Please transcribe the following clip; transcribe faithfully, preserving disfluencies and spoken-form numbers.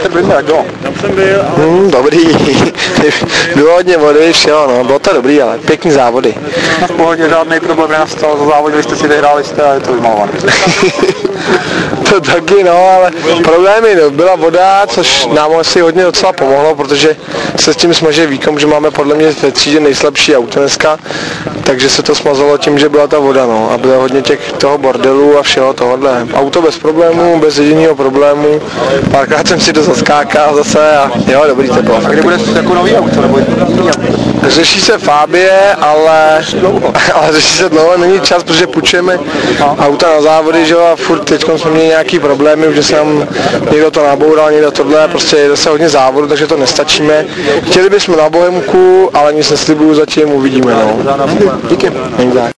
jste byli tak do? Hmm, dobrý. Bylo hodně vody, všeho, no. Bylo to dobrý, ale pěkný závody. Na v pohodě, žádný problém nenastal, závodili jste si, vyhráli jste a je to vymalované. To taky, no, ale problémy, no, byla voda, což nám asi hodně docela pomohlo, protože se s tím smaží výkon, že máme podle mě ve třídě nejslabší auto dneska, takže se to smazalo tím, že byla ta voda, no, a bylo hodně těch toho bordelu a všeho tohohle. Auto bez problémů, bez jediného problému, párkrát jsem si to zaskákal zase a jo, dobrý to bylo. A kdy bude jako nový auto, nebo jiný auto? Řeší se Fabie, ale, ale řeší se dlouho, není čas, protože půjčujeme auta na závody, že jo, a furt teď jsme měli nějaký problémy, že se nám někdo to naboural, někdo tohle, prostě jde se hodně závodu, takže to nestačíme. Chtěli bychom na Bohemku, ale nic neslibuju, zatím uvidíme, no. Díky.